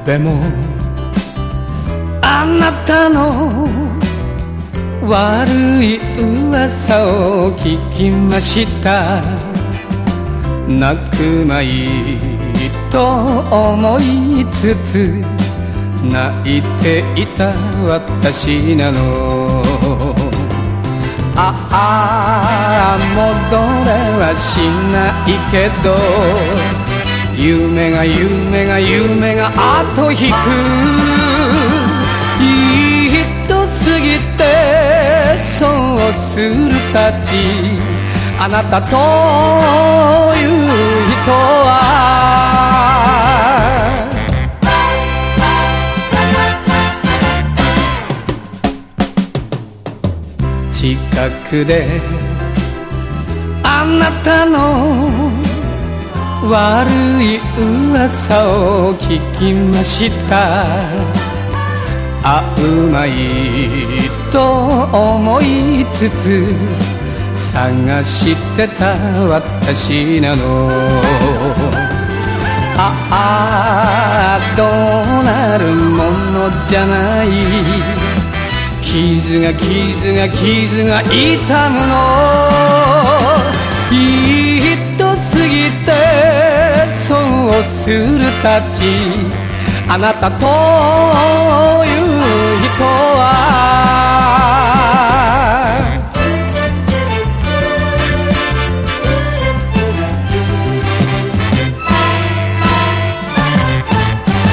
でもあなたの悪い噂を聞きました。泣くまいと思いつつ泣いていた私なの。ああ戻れはしないけど夢が後引く。いい人すぎてそうするたち、あなたという人は近くであなたの悪い噂を聞きました。会うまいと思いつつ探してた私なの。ああどうなるものじゃない、傷が痛むの。いい人すぎてそうするたち、あなたという人は